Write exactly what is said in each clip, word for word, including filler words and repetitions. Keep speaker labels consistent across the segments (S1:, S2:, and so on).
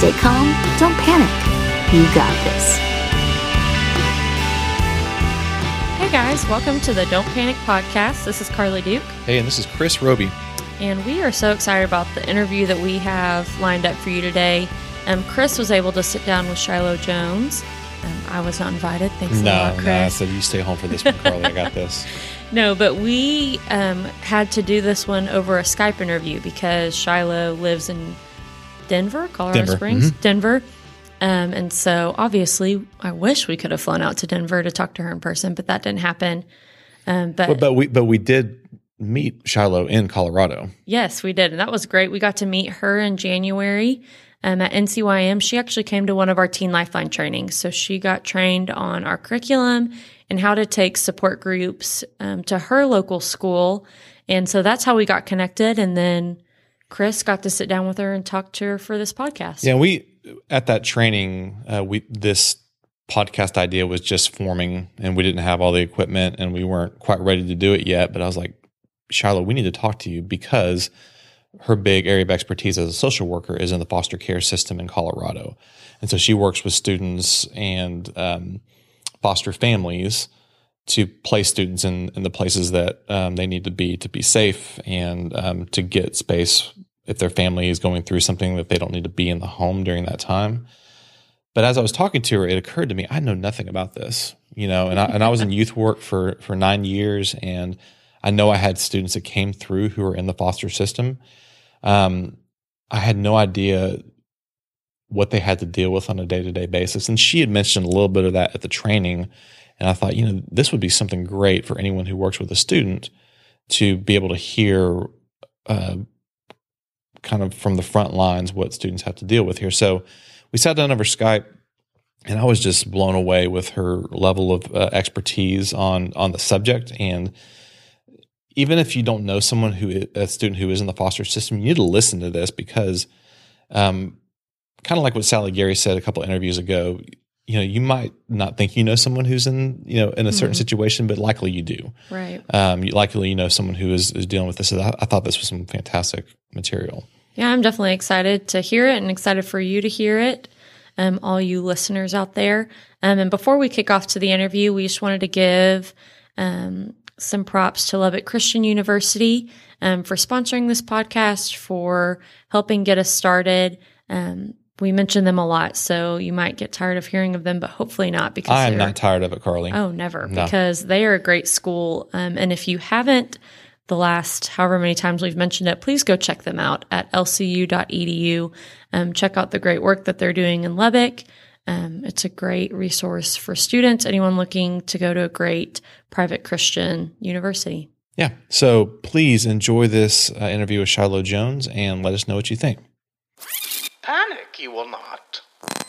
S1: Stay calm, don't panic. You got this.
S2: Hey guys, welcome to the Don't Panic podcast. This is Carly Duke.
S3: Hey, and this is Chris Roby.
S2: And we are so excited about the interview that we have lined up for you today. Um, Chris was able to sit down with Shiloh Jones. Um, I was not invited. Thanks
S3: no,
S2: a lot, Chris.
S3: No, I said you stay home for this one, Carly. I got this.
S2: No, but we um, had to do this one over a Skype interview because Shiloh lives in Denver, Colorado
S3: Denver.
S2: Springs,
S3: Mm-hmm.
S2: Denver. Um, and so obviously I wish we could have flown out to Denver to talk to her in person, but that didn't happen. Um, but,
S3: but but we but we did meet Shiloh in Colorado.
S2: Yes, we did. And that was great. We got to meet her in January um, at N C Y M. She actually came to one of our Teen Lifeline trainings. So she got trained on our curriculum and how to take support groups um, to her local school. And so that's how we got connected. And then Chris got to sit down with her and talk to her for this podcast.
S3: Yeah, we at that training, uh, we this podcast idea was just forming, and we didn't have all the equipment, and we weren't quite ready to do it yet. But I was like, Shiloh, we need to talk to you because her big area of expertise as a social worker is in the foster care system in Colorado, and so she works with students and um, foster families to place students in, in the places that um, they need to be to be safe and um, to get space if their family is going through something that they don't need to be in the home during that time. But as I was talking to her, it occurred to me, I know nothing about this, you know, and I, and I was in youth work for, for nine years. And I know I had students that came through who were in the foster system. Um, I had no idea what they had to deal with on a day-to-day basis. And she had mentioned a little bit of that at the training. And I thought, you know, this would be something great for anyone who works with a student to be able to hear uh, kind of from the front lines what students have to deal with here. So we sat down over Skype, and I was just blown away with her level of uh, expertise on on the subject. And even if you don't know someone who is, a student who is in the foster system, you need to listen to this because, um, kind of like what Sally Gary said a couple of interviews ago, you know, you might not think you know someone who's in, you know, in a certain mm-hmm. situation, but likely you do.
S2: Right.
S3: Um, you, likely you know someone who is, is dealing with this. So I, I thought this was some fantastic material.
S2: Yeah, I'm definitely excited to hear it and excited for you to hear it, um, all you listeners out there. Um, and before we kick off to the interview, we just wanted to give um, some props to Lubbock Christian University um, for sponsoring this podcast, for helping get us started. Um, we mention them a lot, so you might get tired of hearing of them, but hopefully not. Because
S3: I am not tired of it, Carly.
S2: Oh, never,
S3: no.
S2: Because they are a great school. Um, and if you haven't, the last however many times we've mentioned it, please go check them out at L C U dot E D U. Um, check out the great work that they're doing in Lubbock. Um, it's a great resource for students, anyone looking to go to a great private Christian university.
S3: Yeah. So please enjoy this uh, interview with Shiloh Jones and let us know what you think.
S4: Panic, you will not.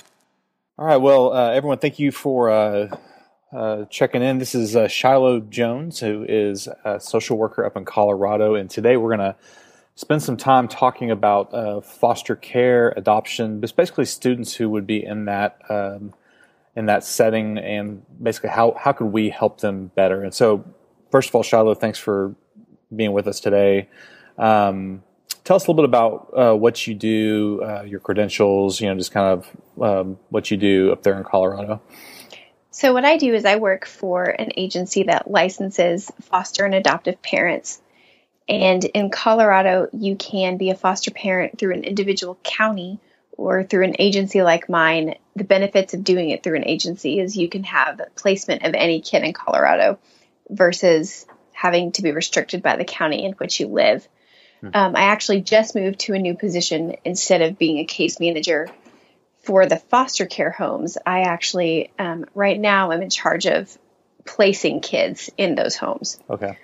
S3: All right. Well, uh, everyone, thank you for uh, uh, checking in. This is uh, Shiloh Jones, who is a social worker up in Colorado. And today we're going to spend some time talking about uh, foster care, adoption, but basically students who would be in that um, in that setting, and basically how, how could we help them better. And so, first of all, Shiloh, thanks for being with us today. Um, tell us a little bit about uh, what you do, uh, your credentials, you know, just kind of um, what you do up there in Colorado.
S5: So what I do is I work for an agency that licenses foster and adoptive parents. And in Colorado, you can be a foster parent through an individual county or through an agency like mine. The benefits of doing it through an agency is you can have placement of any kid in Colorado versus having to be restricted by the county in which you live. Mm-hmm. Um, I actually just moved to a new position. Instead of being a case manager for the foster care homes, I actually, um, right now, I'm in charge of placing kids in those homes.
S3: Okay.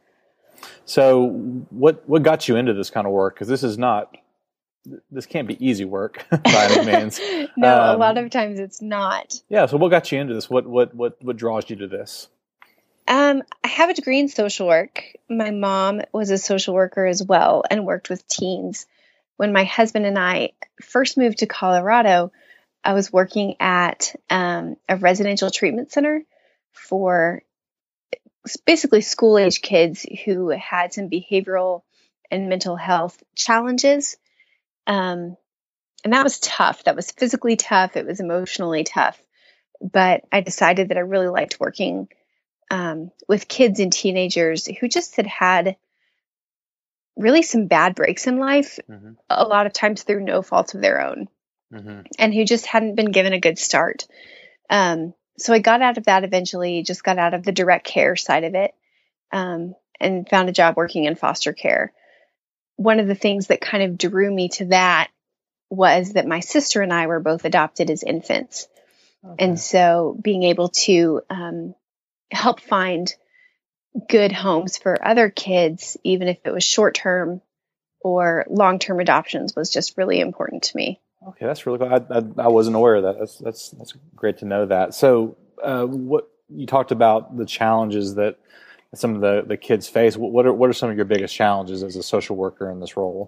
S3: So what what got you into this kind of work? Because this is not, this can't be easy work by any means.
S5: No,
S3: um,
S5: a lot of times it's not.
S3: Yeah. So what got you into this? What what what what draws you to this?
S5: Um, I have a degree in social work. My mom was a social worker as well and worked with teens. When my husband and I first moved to Colorado, I was working at um, a residential treatment center for basically school-age kids who had some behavioral and mental health challenges. Um, and that was tough. That was physically tough. It was emotionally tough. But I decided that I really liked working um, with kids and teenagers who just had had really some bad breaks in life, mm-hmm. a lot of times through no fault of their own, mm-hmm. and who just hadn't been given a good start. Um, so I got out of that eventually, just got out of the direct care side of it, um, and found a job working in foster care. One of the things that kind of drew me to that was that my sister and I were both adopted as infants. Okay. And so being able to um, help find good homes for other kids, even if it was short-term or long-term adoptions, was just really important to me.
S6: Okay, that's really cool. I, I, I wasn't aware of that. That's that's that's great to know that. So, uh, what you talked about the challenges that some of the, the kids face. What are what are some of your biggest challenges as a social worker in this role?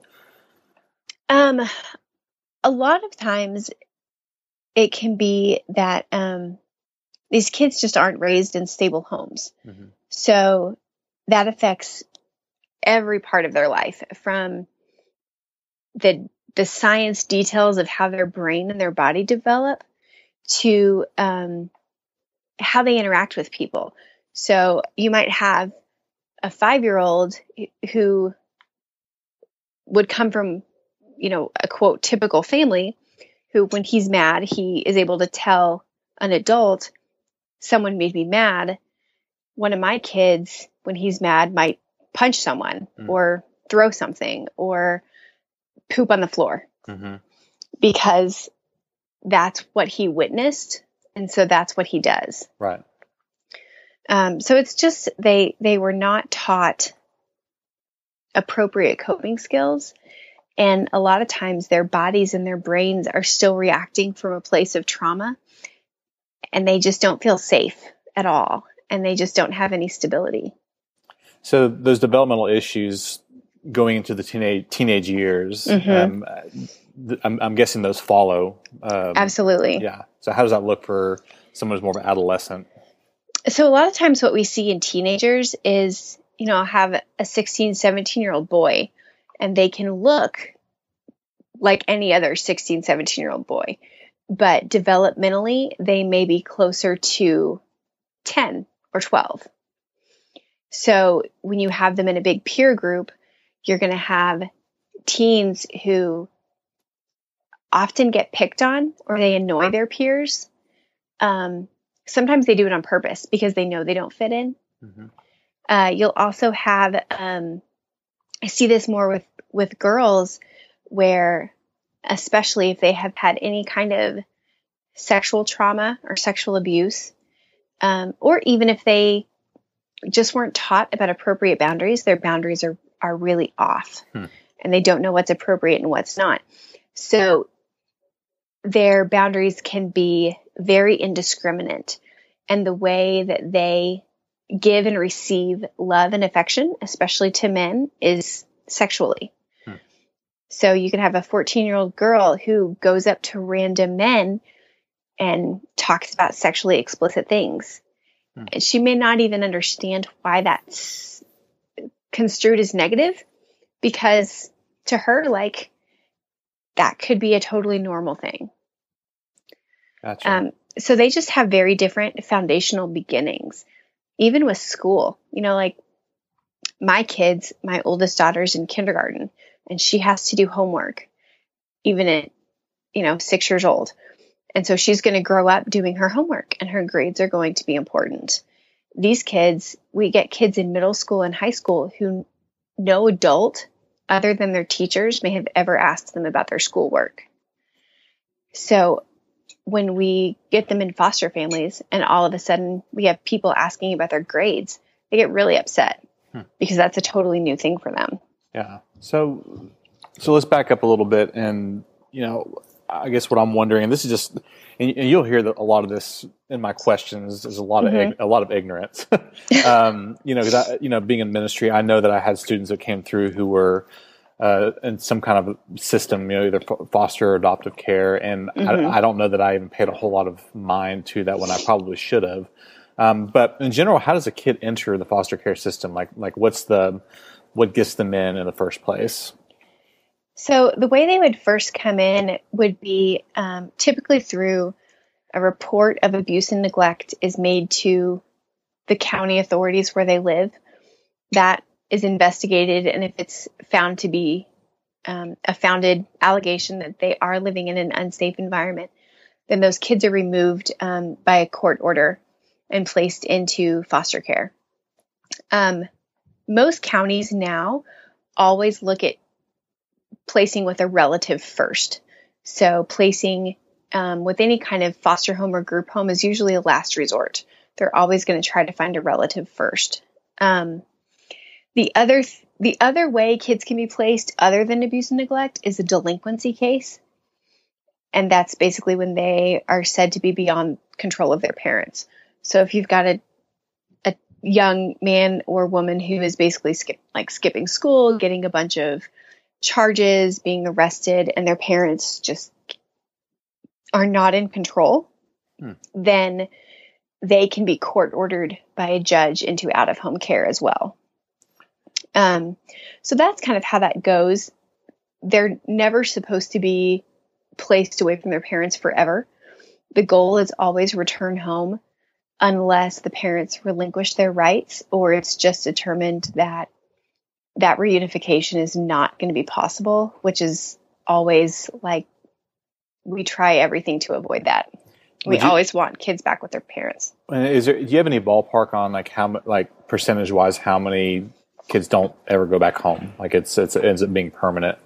S5: Um, a lot of times, it can be that um, these kids just aren't raised in stable homes. Mm-hmm. So that affects every part of their life, from the the science details of how their brain and their body develop to um, how they interact with people. So you might have a five-year-old who would come from, you know, a quote typical family, who, when he's mad, he is able to tell an adult, someone made me mad. One of my kids, when he's mad, might punch someone mm. or throw something or poop on the floor, mm-hmm. because that's what he witnessed. And so that's what he does.
S6: Right.
S5: Um, so it's just, they, they were not taught appropriate coping skills. And a lot of times their bodies and their brains are still reacting from a place of trauma, and they just don't feel safe at all. And they just don't have any stability. So
S6: those developmental issues going into the teenage teenage years, mm-hmm. um, th- I'm, I'm guessing those follow. Um,
S5: Absolutely.
S6: Yeah. So how does that look for someone who's more of an adolescent?
S5: So a lot of times what we see in teenagers is, you know, I'll have a sixteen, seventeen year old boy, and they can look like any other sixteen, seventeen year old boy, but developmentally they may be closer to ten or twelve. So when you have them in a big peer group, you're going to have teens who often get picked on, or they annoy their peers. Um, sometimes they do it on purpose because they know they don't fit in. Mm-hmm. Uh, you'll also have, um, I see this more with, with girls, where, especially if they have had any kind of sexual trauma or sexual abuse, um, or even if they just weren't taught about appropriate boundaries, their boundaries are, are really off, hmm. and they don't know what's appropriate and what's not. So their boundaries can be very indiscriminate, and the way that they give and receive love and affection, especially to men, is sexually. Hmm. So you can have a fourteen year old girl who goes up to random men and talks about sexually explicit things. Hmm. And she may not even understand why that's construed as negative, because to her, like, that could be a totally normal thing.
S6: Gotcha.
S5: Um, so they just have very different foundational beginnings. Even with school, you know, like my kids, my oldest daughter's in kindergarten, and she has to do homework even at, you know, six years old. And so she's going to grow up doing her homework, and her grades are going to be important. These kids, we get kids in middle school and high school who no adult other than their teachers may have ever asked them about their schoolwork. So when we get them in foster families and all of a sudden we have people asking about their grades, they get really upset hmm. because that's a totally new thing for them.
S6: Yeah. So, so let's back up a little bit. And, you know, I guess what I'm wondering, and this is just, and you'll hear that a lot of this in my questions, is a lot mm-hmm. of, a lot of ignorance. um, you know, cause I, you know, being in ministry, I know that I had students that came through who were, Uh, in some kind of system, you know, either foster or adoptive care. And mm-hmm. I, I don't know that I even paid a whole lot of mind to that when I probably should have. Um, but in general, how does a kid enter the foster care system? Like, like what's the, what gets them in in the first place?
S5: So the way they would first come in would be um, typically through a report of abuse and neglect is made to the county authorities where they live. That is investigated, and if it's found to be um, a founded allegation that they are living in an unsafe environment, then those kids are removed um, by a court order and placed into foster care. Um, most counties now always look at placing with a relative first. So placing um, with any kind of foster home or group home is usually a last resort. They're always going to try to find a relative first. Um, the other th- the other way kids can be placed other than abuse and neglect is a delinquency case. And that's basically when they are said to be beyond control of their parents. So if you've got a a young man or woman who is basically skip, like skipping school, getting a bunch of charges, being arrested, and their parents just are not in control, hmm. then they can be court ordered by a judge into out-of-home care as well. Um, so that's kind of how that goes. They're never supposed to be placed away from their parents forever. The goal is always return home unless the parents relinquish their rights or it's just determined that that reunification is not going to be possible, which is always like we try everything to avoid that. We you, always want kids back with their parents.
S6: Is there, do you have any ballpark on like how like percentage wise how many kids don't ever go back home? Like it's, it's it ends up being permanent.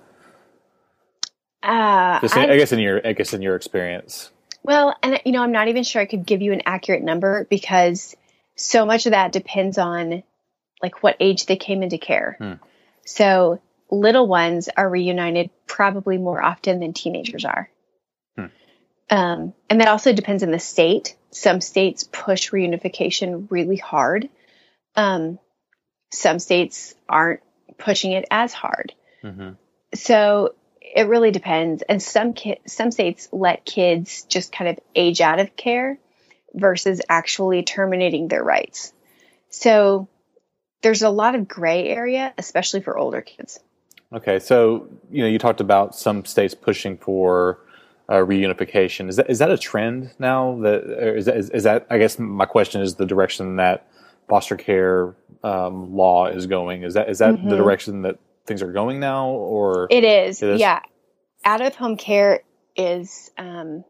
S5: Uh,
S6: Just in, I guess in your I guess in your experience.
S5: Well, and you know, I'm not even sure I could give you an accurate number because so much of that depends on like what age they came into care. Hmm. So little ones are reunited probably more often than teenagers are. Hmm. Um, and that also depends on the state. Some states push reunification really hard. Um, some states aren't pushing it as hard. Mm-hmm. So it really depends. And some ki- some states let kids just kind of age out of care versus actually terminating their rights. So there's a lot of gray area, especially for older kids.
S6: Okay. So, you know, you talked about some states pushing for uh, reunification. Is that, is that a trend now? That, or is that, is, is that, I guess my question is the direction that foster care um, law is going. Is that, is that mm-hmm. the direction that things are going now, or
S5: it is, it is? Yeah. Out of home care is, um,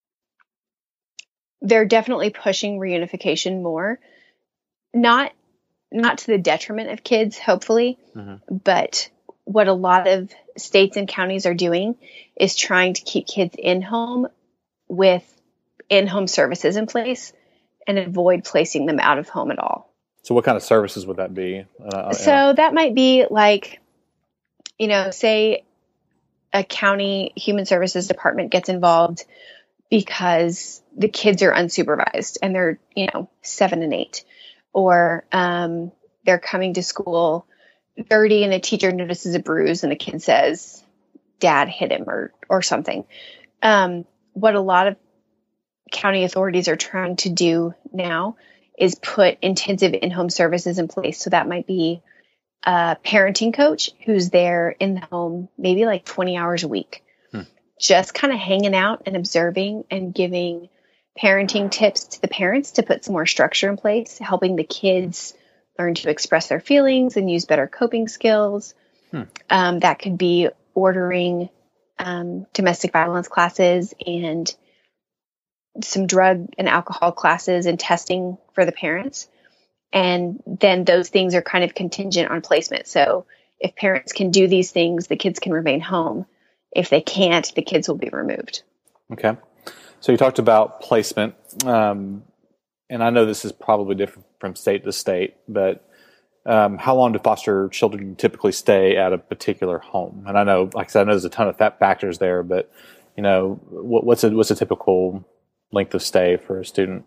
S5: they're definitely pushing reunification more, not, not to the detriment of kids, hopefully, mm-hmm. but what a lot of states and counties are doing is trying to keep kids in home with in-home services in place and avoid placing them out of home at all.
S6: So what kind of services would that be? Uh,
S5: so yeah. that might be like, you know, say a county human services department gets involved because the kids are unsupervised and they're, you know, seven and eight, or um, they're coming to school dirty and a teacher notices a bruise and the kid says, Dad hit him or, or something. Um, what a lot of county authorities are trying to do now is put intensive in-home services in place. So that might be a parenting coach who's there in the home, maybe like twenty hours a week, hmm. just kind of hanging out and observing and giving parenting tips to the parents to put some more structure in place, helping the kids learn to express their feelings and use better coping skills. Hmm. Um, that could be ordering um, domestic violence classes and some drug and alcohol classes and testing for the parents. And then those things are kind of contingent on placement. So if parents can do these things, the kids can remain home. If they can't, the kids will be removed.
S6: Okay. So you talked about placement. Um, and I know this is probably different from state to state, but um, how long do foster children typically stay at a particular home? And I know, like I said, I know there's a ton of that factors there, but you know, what, what's a, what's a typical length of stay for a student?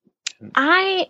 S5: I,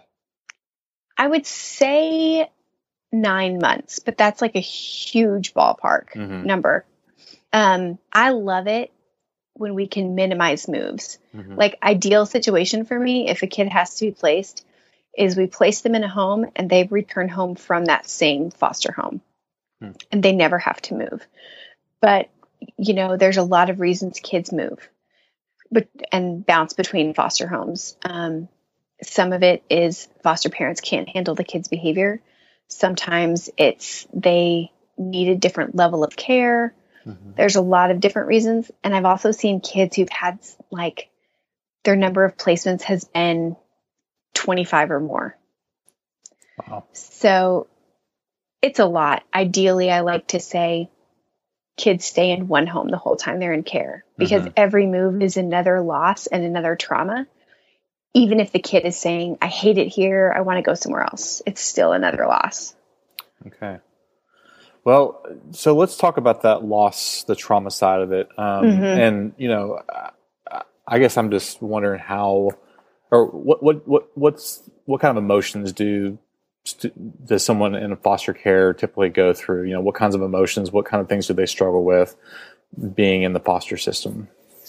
S5: I would say nine months, but that's like a huge ballpark mm-hmm. number. Um, I love it when we can minimize moves. Mm-hmm. Like ideal situation for me, if a kid has to be placed, is we place them in a home and they return home from that same foster home mm. and they never have to move. but, you know, there's a lot of reasons kids move but and bounce between foster homes. Um, some of it is foster parents can't handle the kids' behavior. Sometimes it's they need a different level of care. Mm-hmm. There's a lot of different reasons. And I've also seen kids who've had, like, their number of placements has been twenty-five or more.
S6: Wow.
S5: So it's a lot. Ideally, I like to say kids stay in one home the whole time they're in care, because mm-hmm. every move is another loss and another trauma. Even if the kid is saying, I hate it here, I want to go somewhere else, it's still another loss.
S6: Okay. Well, so let's talk about that loss, the trauma side of it. Um, mm-hmm. And, you know, I, I guess I'm just wondering how, or what, what, what, what's, what kind of emotions do, does someone in foster care typically go through? You know, what kinds of emotions, what kind of things do they struggle with being in the foster system?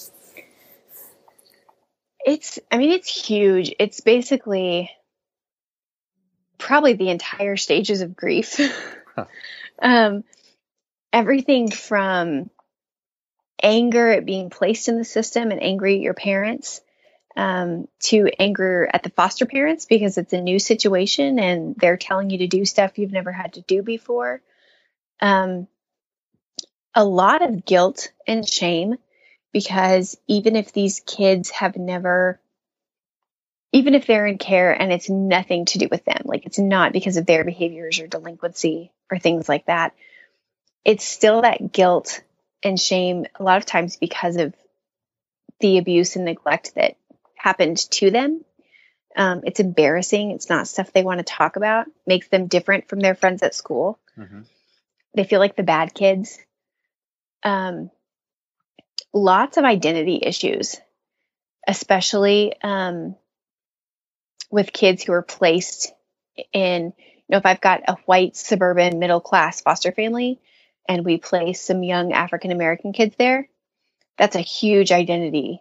S5: It's, I mean, it's huge. It's basically probably the entire stages of grief. Huh. um, everything from anger at being placed in the system and angry at your parents, um, to anger at the foster parents because it's a new situation and they're telling you to do stuff you've never had to do before. Um, a lot of guilt and shame. Because even if these kids have never, even if they're in care and it's nothing to do with them, like it's not because of their behaviors or delinquency or things like that, it's still that guilt and shame a lot of times because of the abuse and neglect that happened to them. Um, it's embarrassing. It's not stuff they want to talk about. Makes them different from their friends at school. Mm-hmm. They feel like the bad kids. Um, Lots of identity issues, especially um, with kids who are placed in, you know, if I've got a white suburban middle class foster family and we place some young African American kids there, that's a huge identity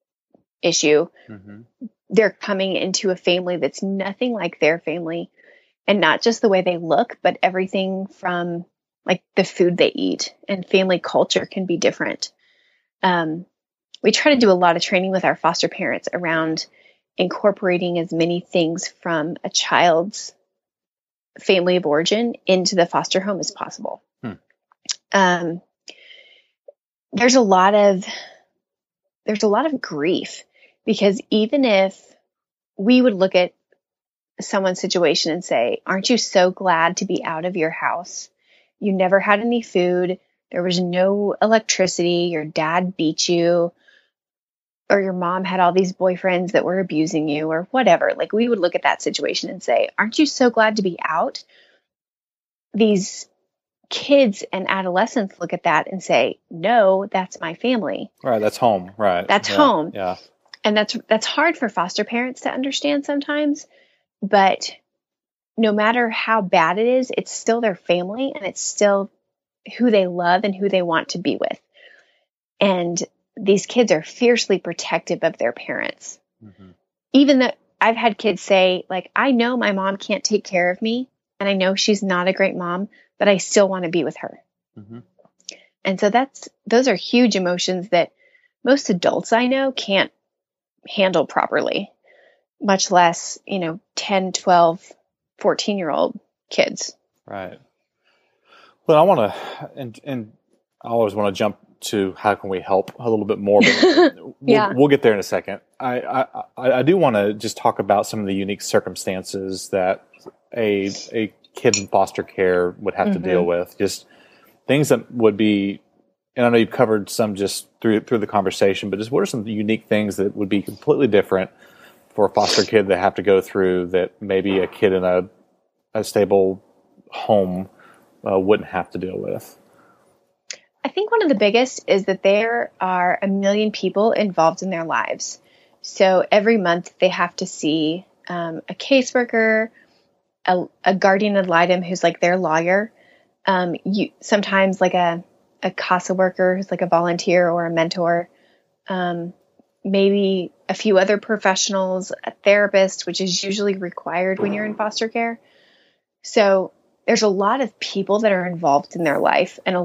S5: issue. Mm-hmm. They're coming into a family that's nothing like their family, and not just the way they look, but everything from like the food they eat, and family culture can be different. Um, we try to do a lot of training with our foster parents around incorporating as many things from a child's family of origin into the foster home as possible. Hmm. Um, there's a lot of, there's a lot of grief, because even if we would look at someone's situation and say, aren't you so glad to be out of your house? You never had any food. There was no electricity, your dad beat you, or your mom had all these boyfriends that were abusing you, or whatever. Like, we would look at that situation and say, aren't you so glad to be out? These kids and adolescents look at that and say, no, that's my family.
S6: Right. That's home. Right.
S5: That's
S6: yeah.
S5: home.
S6: Yeah.
S5: And that's, that's hard for foster parents to understand sometimes, but no matter how bad it is, it's still their family, and it's still who they love and who they want to be with. And these kids are fiercely protective of their parents. Mm-hmm. Even though I've had kids say, like, I know my mom can't take care of me, and I know she's not a great mom, but I still want to be with her. Mm-hmm. And so that's, those are huge emotions that most adults I know can't handle properly, much less, you know, ten, twelve, fourteen year old kids.
S6: Right. Well, I want to, and and I always want to jump to how can we help a little bit more, but
S5: yeah.
S6: we'll, we'll get there in a second. I, I, I do want to just talk about some of the unique circumstances that a a kid in foster care would have mm-hmm. to deal with. Just things that would be, and I know you've covered some just through through the conversation, but just what are some unique things that would be completely different for a foster kid they have to go through that maybe a kid in a a stable home Uh, wouldn't have to deal with?
S5: I think one of the biggest is that there are a million people involved in their lives. So every month they have to see um, a caseworker, a, a guardian ad litem who's like their lawyer, um, you sometimes like a, a CASA worker who's like a volunteer or a mentor, um, maybe a few other professionals, a therapist, which is usually required when you're in foster care. So there's a lot of people that are involved in their life, and a lot of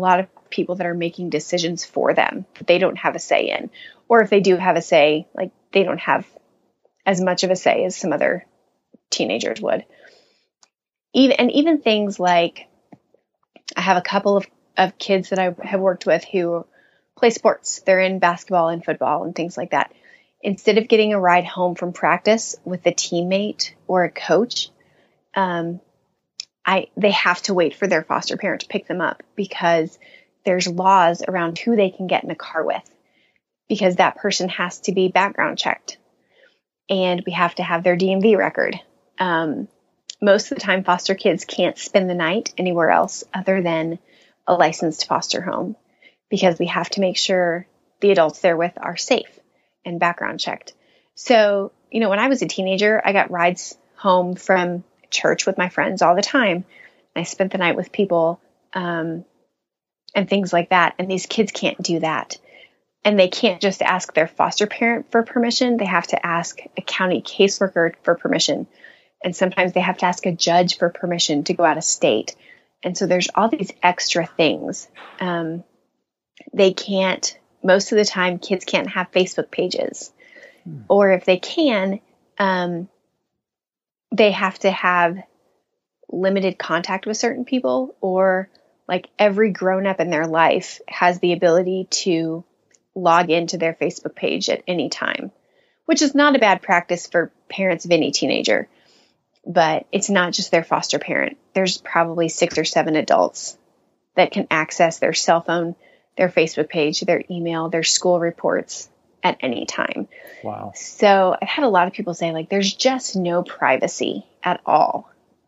S5: people that are making decisions for them that they don't have a say in. Or if they do have a say, like they don't have as much of a say as some other teenagers would. Even and even things like, I have a couple of, of kids that I have worked with who play sports. They're in basketball and football and things like that. Instead of getting a ride home from practice with a teammate or a coach, um, I they have to wait for their foster parent to pick them up because there's laws around who they can get in a car with, because that person has to be background checked. And we have to have their D M V record. Um, most of the time, foster kids can't spend the night anywhere else other than a licensed foster home, because we have to make sure the adults they're with are safe and background checked. So, you know, when I was a teenager, I got rides home from church with my friends all the time. I spent the night with people um, and things like that. And these kids can't do that. And they can't just ask their foster parent for permission. They have to ask a county caseworker for permission. And sometimes they have to ask a judge for permission to go out of state. And so there's all these extra things. Um, they can't, most of the time, kids can't have Facebook pages. Hmm. Or if they can, um, they have to have limited contact with certain people, or like every grown up in their life has the ability to log into their Facebook page at any time, which is not a bad practice for parents of any teenager, but it's not just their foster parent. There's probably six or seven adults that can access their cell phone, their Facebook page, their email, their school reports at any time.
S6: Wow.
S5: So I've had a lot of people say, like, there's just no privacy at all.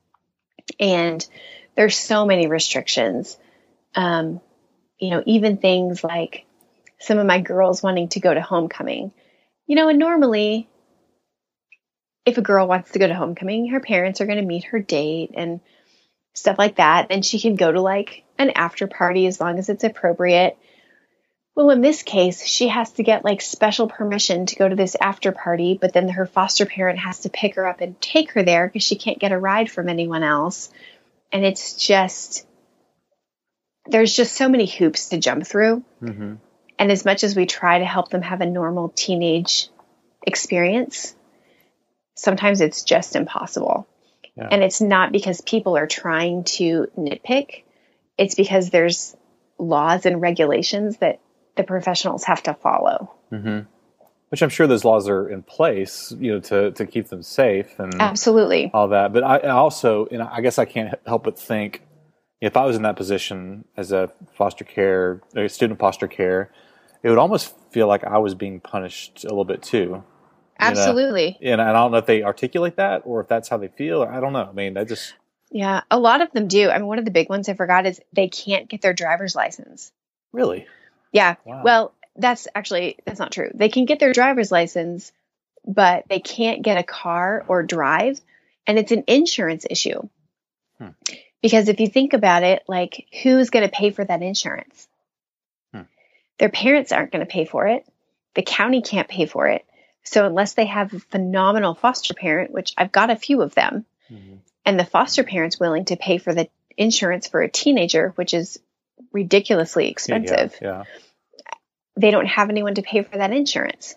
S5: And there's so many restrictions. Um, you know, even things like some of my girls wanting to go to homecoming. You know, and normally if a girl wants to go to homecoming, her parents are going to meet her date and stuff like that. And she can go to like an after party as long as it's appropriate. Well, in this case, she has to get like special permission to go to this after party, but then her foster parent has to pick her up and take her there because she can't get a ride from anyone else. And it's just, there's just so many hoops to jump through. Mm-hmm. And as much as we try to help them have a normal teenage experience, sometimes it's just impossible. Yeah. And it's not because people are trying to nitpick. It's because there's laws and regulations that the professionals have to follow.
S6: Mm-hmm. Which I'm sure those laws are in place, you know, to, to keep them safe and
S5: absolutely
S6: all that. But I, I also, you know, I guess I can't help but think, if I was in that position as a foster care, a student foster care, it would almost feel like I was being punished a little bit too.
S5: Absolutely.
S6: You know? And I don't know if they articulate that or if that's how they feel. I don't know. I mean, I just...
S5: Yeah, a lot of them do. I mean, one of the big ones I forgot is they can't get their driver's license.
S6: Really?
S5: Yeah.
S6: Wow.
S5: Well, that's actually, that's not true. They can get their driver's license, but they can't get a car or drive. And it's an insurance issue. Hmm. Because if you think about it, like, who's going to pay for that insurance? Hmm. Their parents aren't going to pay for it. The county can't pay for it. So unless they have a phenomenal foster parent, which I've got a few of them, mm-hmm. and the foster parent's willing to pay for the insurance for a teenager, which is ridiculously expensive,
S6: yeah, yeah.
S5: they don't have anyone to pay for that insurance.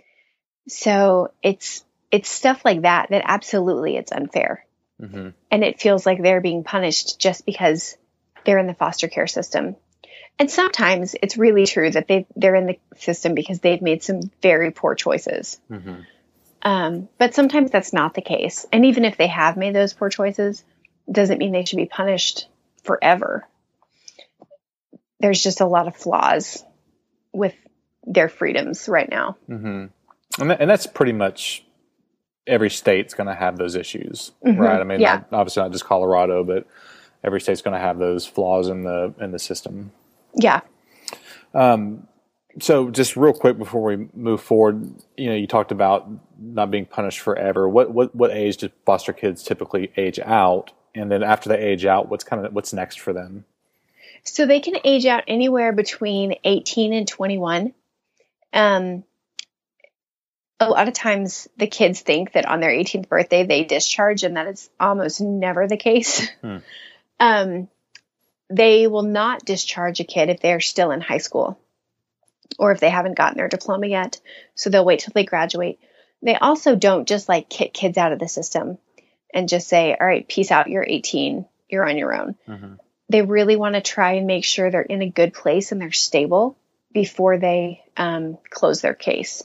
S5: So it's it's stuff like that that absolutely it's unfair. Mm-hmm. And it feels like they're being punished just because they're in the foster care system. And sometimes it's really true that they they're in the system because they've made some very poor choices. Mm-hmm. Um, but sometimes that's not the case. And even if they have made those poor choices, it doesn't mean they should be punished forever. There's just a lot of flaws with their freedoms right now.
S6: Mm-hmm. And, that, and that's pretty much every state's going to have those issues, mm-hmm. right? I mean,
S5: yeah.
S6: not, obviously not just Colorado, but every state's going to have those flaws in the in the system.
S5: Yeah.
S6: Um, so just real quick before we move forward, you know, you talked about not being punished forever. What what what age do foster kids typically age out? And then after they age out, what's kind of what's next for them?
S5: So they can age out anywhere between eighteen and twenty-one. Um, a lot of times the kids think that on their eighteenth birthday they discharge, and that is almost never the case. Hmm. Um, they will not discharge a kid if they're still in high school or if they haven't gotten their diploma yet. So they'll wait till they graduate. They also don't just like kick kids out of the system and just say, all right, peace out. You're eighteen. You're on your own. Mm-hmm. They really want to try and make sure they're in a good place and they're stable before they um, close their case.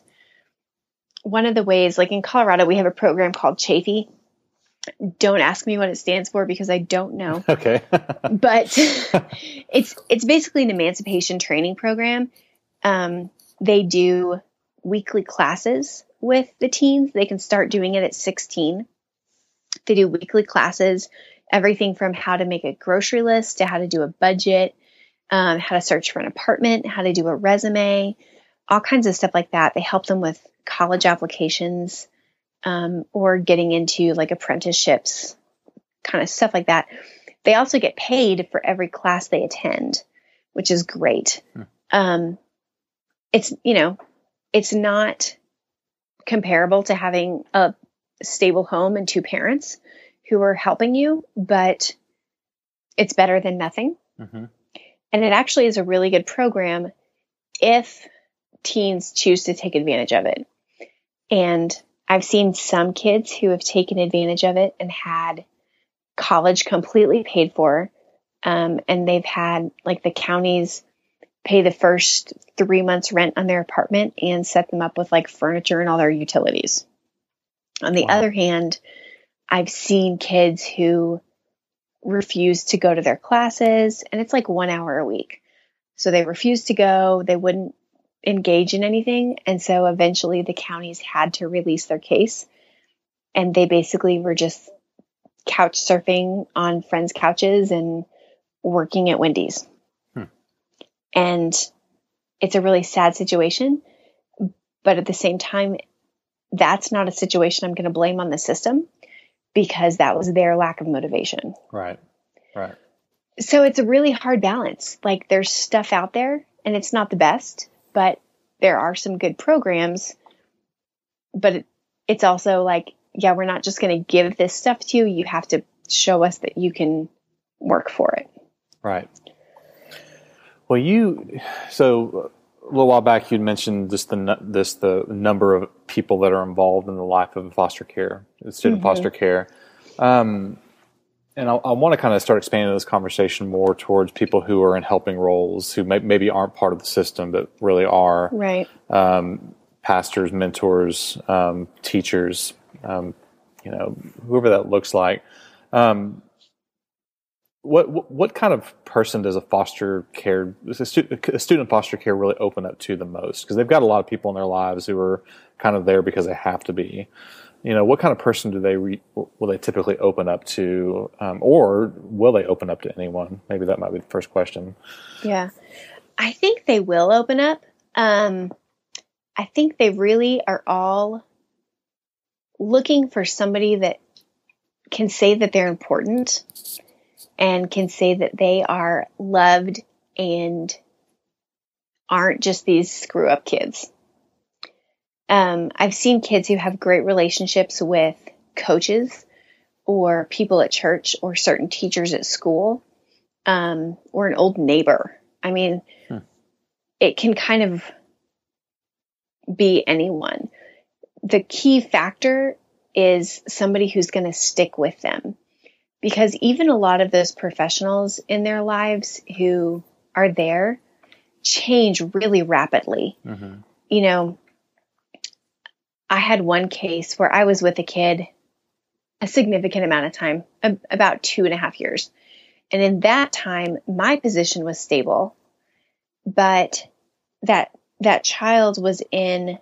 S5: One of the ways, like in Colorado, we have a program called Chafee. Don't ask me what it stands for because I don't know.
S6: Okay.
S5: But it's it's basically an emancipation training program. Um, they do weekly classes with the teens. They can start doing it at sixteen. They do weekly classes, everything from how to make a grocery list to how to do a budget, um, how to search for an apartment, how to do a resume, all kinds of stuff like that. They help them with college applications, um, or getting into like apprenticeships, kind of stuff like that. They also get paid for every class they attend, which is great. Hmm. Um, it's, you know, it's not comparable to having a stable home and two parents who are helping you, but it's better than nothing. Mm-hmm. And it actually is a really good program if teens choose to take advantage of it. And I've seen some kids who have taken advantage of it and had college completely paid for. Um, and they've had like the counties pay the first three months rent on their apartment and set them up with like furniture and all their utilities. On the wow. other hand, I've seen kids who refuse to go to their classes, and it's like one hour a week. So they refused to go. They wouldn't engage in anything. And so eventually the counties had to release their case. And they basically were just couch surfing on friends' couches and working at Wendy's. Hmm. And it's a really sad situation. But at the same time, that's not a situation I'm going to blame on the system because that was their lack of motivation.
S6: Right. Right.
S5: So it's a really hard balance. Like there's stuff out there and it's not the best, but there are some good programs, but it, it's also like, yeah, we're not just going to give this stuff to you. You have to show us that you can work for it.
S6: Right. Well, you, so a little while back, you'd mentioned this, the, this, the number of people that are involved in the life of foster care, student mm-hmm. foster care. Um, and I, I want to kind of start expanding this conversation more towards people who are in helping roles, who may, maybe aren't part of the system, but really are.
S5: Right.
S6: Um, pastors, mentors, um, teachers, um, you know, whoever that looks like. Um, what, what what kind of person does a foster care, a, stu- a student foster care really open up to the most? Because they've got a lot of people in their lives who are kind of there because they have to be. You know, what kind of person do they re- will they typically open up to, um, or will they open up to anyone? Maybe that might be the first question.
S5: Yeah, I think they will open up. Um, I think they really are all looking for somebody that can say that they're important and can say that they are loved and aren't just these screw up kids. Um, I've seen kids who have great relationships with coaches or people at church or certain teachers at school, um, or an old neighbor. I mean, hmm. it can kind of be anyone. The key factor is somebody who's going to stick with them, because even a lot of those professionals in their lives who are there change really rapidly. Mm-hmm. You know, I had one case where I was with a kid a significant amount of time, about two and a half years. And in that time, my position was stable, but that, that child was in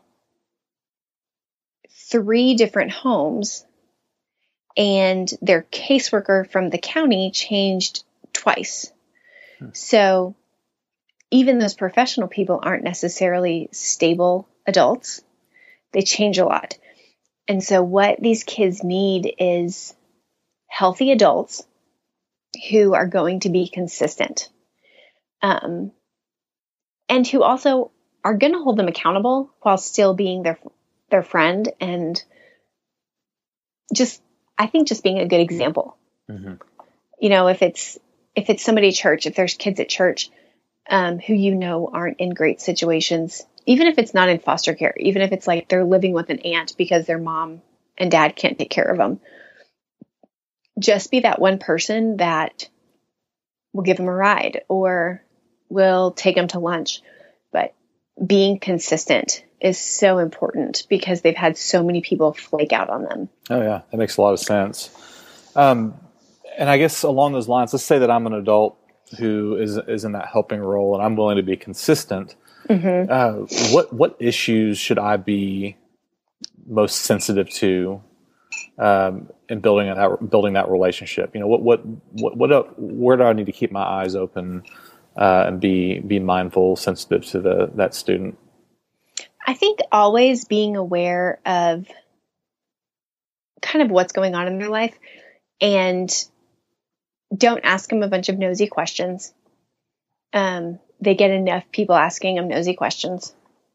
S5: three different homes, and their caseworker from the county changed twice. Hmm. So even those professional people aren't necessarily stable adults. They change a lot. And so what these kids need is healthy adults who are going to be consistent, um, and who also are going to hold them accountable while still being their their friend, and just, I think just being a good example. Mm-hmm. You know, if it's if it's somebody at church, if there's kids at church um, who you know aren't in great situations, even if it's not in foster care, even if it's like they're living with an aunt because their mom and dad can't take care of them, just be that one person that will give them a ride or will take them to lunch. But being consistent is so important because they've had so many people flake out on them.
S6: Oh yeah, that makes a lot of sense. Um, and I guess along those lines, let's say that I'm an adult who is is in that helping role and I'm willing to be consistent. Mm-hmm. Uh, what what issues should I be most sensitive to um, in building that building that relationship? You know, what what what, what where do I need to keep my eyes open uh, and be be mindful, sensitive to the that student?
S5: I think always being aware of kind of what's going on in their life, and don't ask them a bunch of nosy questions. Um, they get enough people asking them nosy questions.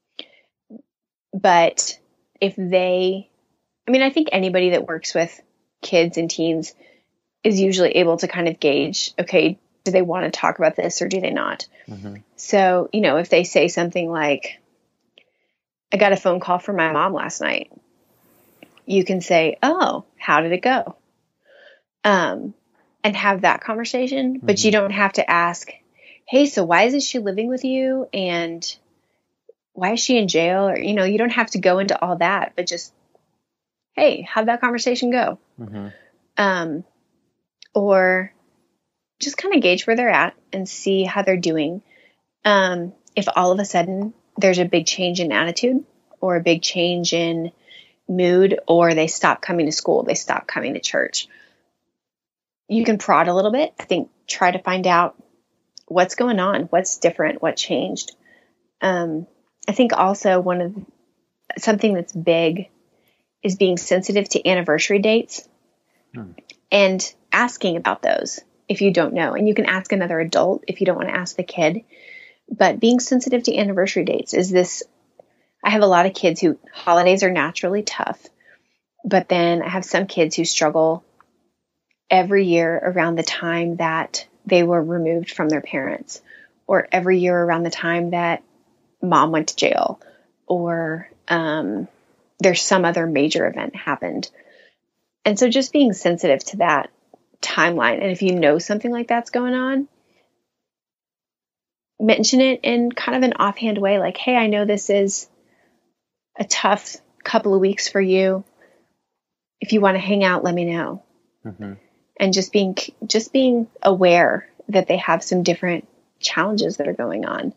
S5: But if they, I mean, I think anybody that works with kids and teens is usually able to kind of gauge, okay, do they want to talk about this or do they not? Mm-hmm. So, you know, if they say something like, I got a phone call from my mom last night, you can say, oh, how did it go? Um, and have that conversation, but mm-hmm. you don't have to ask, hey, so why isn't she living with you? And why is she in jail? Or, you know, you don't have to go into all that, but just, hey, how'd that conversation go? Mm-hmm. Um, or just kind of gauge where they're at and see how they're doing. Um, if all of a sudden there's a big change in attitude or a big change in mood, or they stop coming to school, they stop coming to church, you can prod a little bit. I think try to find out what's going on, what's different, what changed. Um, I think also one of something that's big is being sensitive to anniversary dates hmm. and asking about those if you don't know. And you can ask another adult if you don't want to ask the kid. But being sensitive to anniversary dates is this. I have a lot of kids who holidays are naturally tough, but then I have some kids who struggle every year around the time that they were removed from their parents, or every year around the time that mom went to jail, or um, there's some other major event happened. And so just being sensitive to that timeline. And if you know something like that's going on, mention it in kind of an offhand way, like, hey, I know this is a tough couple of weeks for you. If you want to hang out, let me know. Mm-hmm. And just being, just being aware that they have some different challenges that are going on.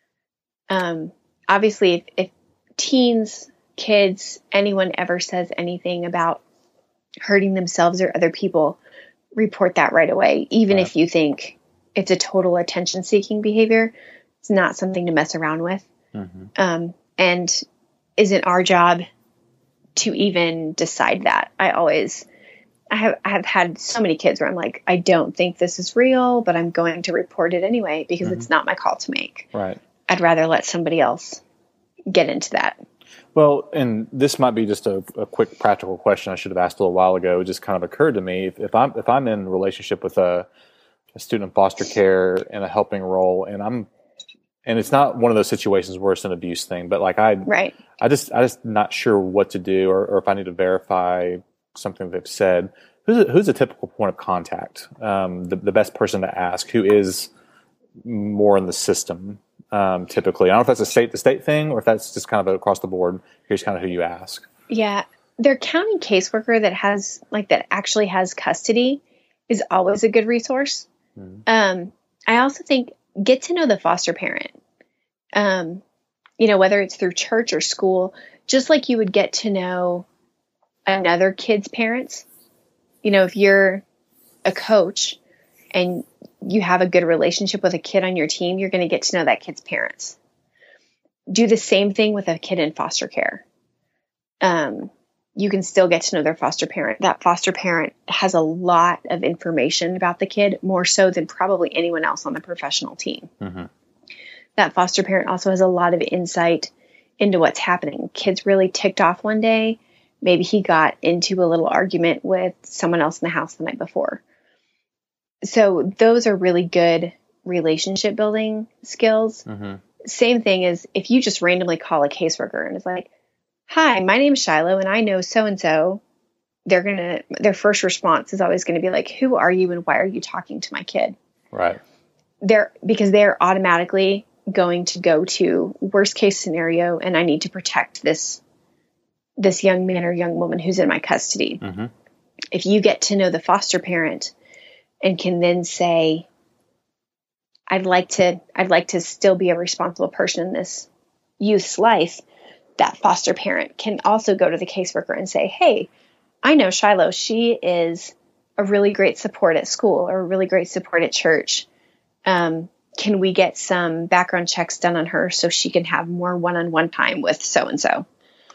S5: Um, obviously, if, if teens, kids, anyone ever says anything about hurting themselves or other people, report that right away. Even right. if you think it's a total attention-seeking behavior, it's not something to mess around with. Mm-hmm. Um, and isn't our job to even decide that. I always... I have I have had so many kids where I'm like, I don't think this is real, but I'm going to report it anyway because mm-hmm. it's not my call to make. Right. I'd rather let somebody else get into that.
S6: Well, and this might be just a, a quick practical question I should have asked a little while ago. It just kind of occurred to me. If, if I'm if I'm in a relationship with a, a student in foster care in a helping role, and I'm and it's not one of those situations where it's an abuse thing, but like I
S5: right.
S6: I just I just not sure what to do, or, or if I need to verify something they've said. Who's a, who's a typical point of contact? Um, the, the best person to ask who is more in the system um, typically. I don't know if that's a state to state thing or if that's just kind of across the board. Here's kind of who you ask.
S5: Yeah, their county caseworker that has like that actually has custody is always a good resource. Mm-hmm. Um, I also think get to know the foster parent. Um, you know, whether it's through church or school, just like you would get to know another kid's parents. You know, if you're a coach and you have a good relationship with a kid on your team, you're going to get to know that kid's parents. Do the same thing with a kid in foster care. Um, you can still get to know their foster parent. That foster parent has a lot of information about the kid, more so than probably anyone else on the professional team. Mm-hmm. That foster parent also has a lot of insight into what's happening. Kid's really ticked off one day. Maybe he got into a little argument with someone else in the house the night before. so those are really good relationship building skills.
S6: Mm-hmm.
S5: Same thing as if you just randomly call a caseworker and it's like, hi, my name's Shiloh and I know so-and-so. They're going to, their first response is always going to be like, who are you and why are you talking to my kid?
S6: Right.
S5: They're, because they're automatically going to go to worst case scenario and I need to protect this, this young man or young woman who's in my custody.
S6: Mm-hmm.
S5: If you get to know the foster parent and can then say, I'd like to, I'd like to still be a responsible person in this youth's life, that foster parent can also go to the caseworker and say, hey, I know Shiloh, she is a really great support at school or a really great support at church. Um, can we get some background checks done on her so she can have more one-on-one time with so-and-so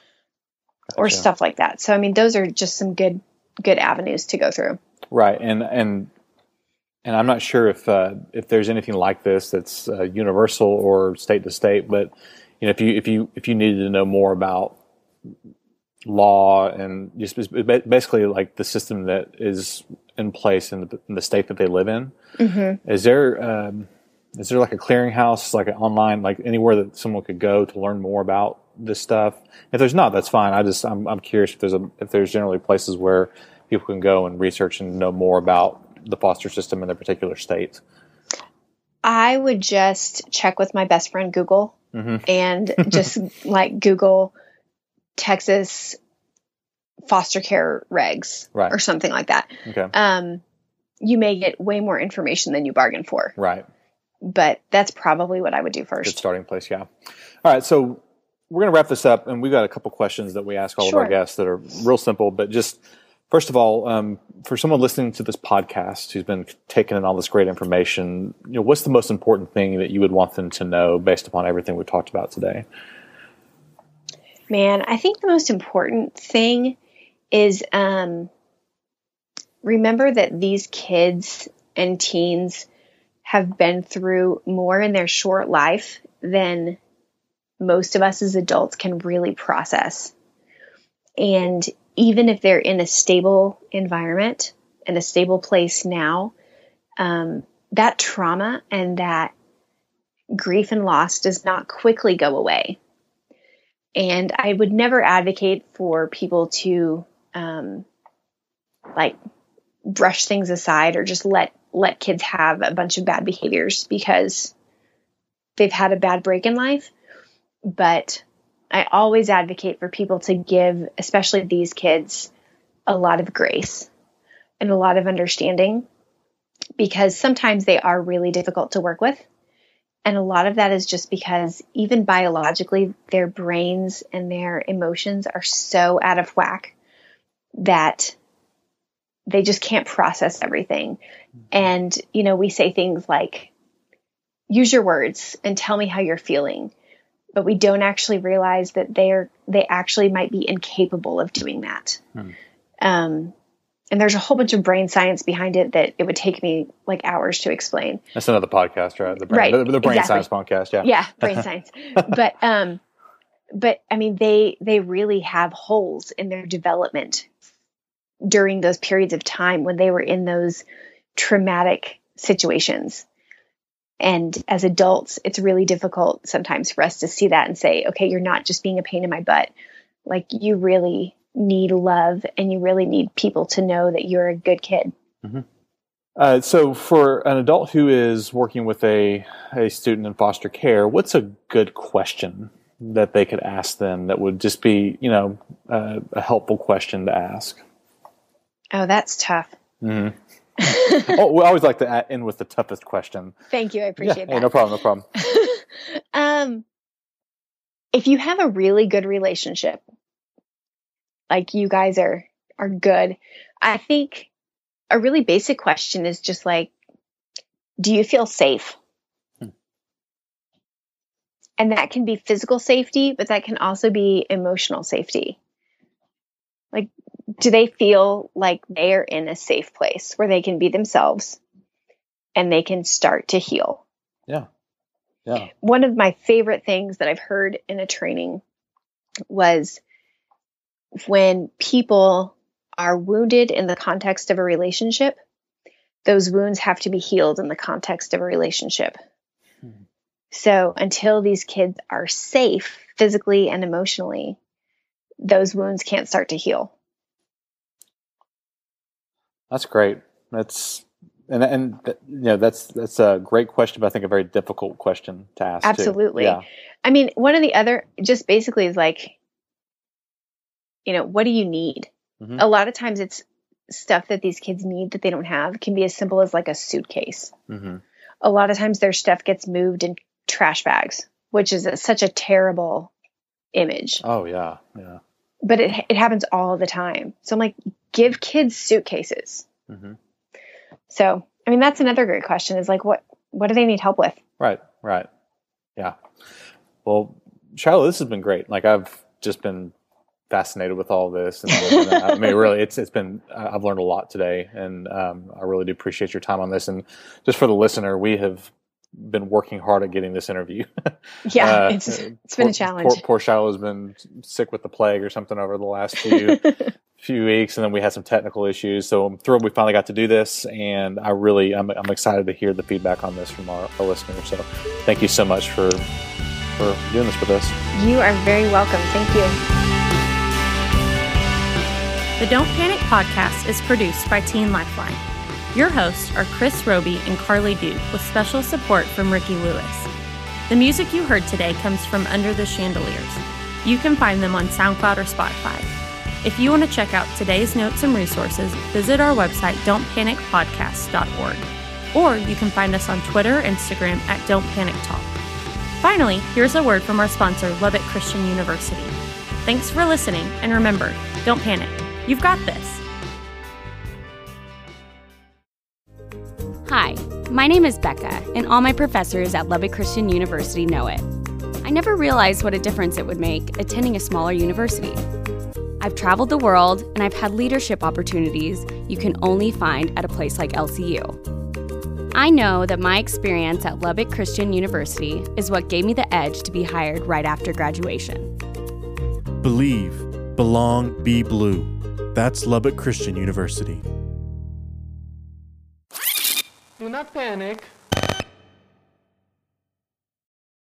S5: or
S6: Gotcha.
S5: stuff like that. So, I mean, those are just some good, good avenues to go through.
S6: Right. And, and, and I'm not sure if, uh, if there's anything like this that's uh, universal or state to state, but you know, if you, if you, if you needed to know more about law and just basically like the system that is in place in the, in the state that they live in,
S5: Mm-hmm.
S6: is there, um, is there like a clearinghouse, like an online, like anywhere that someone could go to learn more about this stuff? If there's not, that's fine. I just, I'm, I'm curious if there's a, if there's generally places where people can go and research and know more about the foster system in their particular state.
S5: I would just check with my best friend Google
S6: Mm-hmm.
S5: and just like Google Texas foster care regs
S6: Right.
S5: or something like that.
S6: Okay.
S5: Um, you may get way more information than you bargained for,
S6: Right.
S5: but that's probably what I would do
S6: Good
S5: first.
S6: starting place. Yeah. All right. So we're going to wrap this up, and we've got a couple questions that we ask all
S5: Sure.
S6: of our guests that are real simple, but just first of all, um, for someone listening to this podcast who's been taking in all this great information, you know, what's the most important thing that you would want them to know based upon everything we've talked about today?
S5: Man, I think the most important thing is um, remember that these kids and teens have been through more in their short life than most of us as adults can really process. And even if they're in a stable environment, in a stable place now, um, that trauma and that grief and loss does not quickly go away. And I would never advocate for people to um, like brush things aside or just let let kids have a bunch of bad behaviors because they've had a bad break in life. But I always advocate for people to give, especially these kids, a lot of grace and a lot of understanding because sometimes they are really difficult to work with. And a lot of that is just because even biologically, their brains and their emotions are so out of whack that they just can't process everything. And, you know, we say things like, use your words and tell me how you're feeling. But we don't actually realize that they're, they actually might be incapable of doing that.
S6: Hmm.
S5: Um, and there's a whole bunch of brain science behind it that it would take me like hours to explain.
S6: That's another podcast, right? The brain,
S5: Right,
S6: the, the brain
S5: exactly.
S6: science podcast. Yeah.
S5: Yeah, brain science. But, um, but I mean, they, they really have holes in their development during those periods of time when they were in those traumatic situations. And as adults, it's really difficult sometimes for us to see that and say, okay, you're not just being a pain in my butt. Like you really need love and you really need people to know that you're a good kid.
S6: Mm-hmm. Uh, so for an adult who is working with a, a student in foster care, what's a good question that they could ask them that would just be, you know, uh, a helpful question to ask?
S5: Oh, that's tough.
S6: Mm-hmm. Oh, we always like to end with the toughest question.
S5: Thank you. I appreciate
S6: yeah,
S5: that.
S6: Hey, no problem. No problem.
S5: um, if you have a really good relationship, like you guys are, are good, I think a really basic question is just like, do you feel safe? Hmm. And that can be physical safety, but that can also be emotional safety. Like, do they feel like they are in a safe place where they can be themselves and they can start to heal?
S6: Yeah. Yeah.
S5: One of my favorite things that I've heard in a training was when people are wounded in the context of a relationship, those wounds have to be healed in the context of a relationship. Hmm. So until these kids are safe physically and emotionally, those wounds can't start to heal.
S6: That's great. That's and and you know that's that's a great question, but I think a very difficult question to ask.
S5: Absolutely.
S6: Too. Yeah.
S5: I mean, one of the other just basically is like, you know, what do you need? Mm-hmm. A lot of times it's stuff that these kids need that they don't have. It can be as simple as like a suitcase. Mm-hmm. A lot of times their stuff gets moved in trash bags, which is a, such a terrible image.
S6: Oh yeah, yeah.
S5: But it it happens all the time. So I'm like, give kids suitcases. Mm-hmm. So, I mean, that's another great question is like, what, what do they need help with?
S6: Right. Right. Yeah. Well, Shiloh, this has been great. Like I've just been fascinated with all this. And, and I mean, really, it's, it's been, I've learned a lot today, and um, I really do appreciate your time on this. And just for the listener, we have been working hard at getting this interview.
S5: Yeah, uh, it's, it's
S6: poor,
S5: been a challenge.
S6: Poor, poor Shiloh has been sick with the plague or something over the last few few weeks, and then we had some technical issues. So I'm thrilled we finally got to do this, and I really I'm, I'm excited to hear the feedback on this from our, our listeners. So thank you so much for for doing this with us.
S5: You are very welcome. Thank you.
S2: The Don't Panic podcast is produced by Teen Lifeline. Your hosts are Chris Roby and Carly Duke, with special support from Ricky Lewis. The music you heard today comes from Under the Chandeliers. You can find them on SoundCloud or Spotify. If you want to check out today's notes and resources, visit our website, don't panic podcast dot org. Or you can find us on Twitter, Instagram at Don't Panic Talk. Finally, here's a word from our sponsor, Lubbock Christian University. Thanks for listening, and remember, don't panic. You've got this.
S7: Hi, my name is Becca, and all my professors at Lubbock Christian University know it. I never realized what a difference it would make attending a smaller university. I've traveled the world, and I've had leadership opportunities you can only find at a place like L C U. I know that my experience at Lubbock Christian University is what gave me the edge to be hired right after graduation.
S8: Believe, belong, be blue. That's Lubbock Christian University.
S4: Do not panic.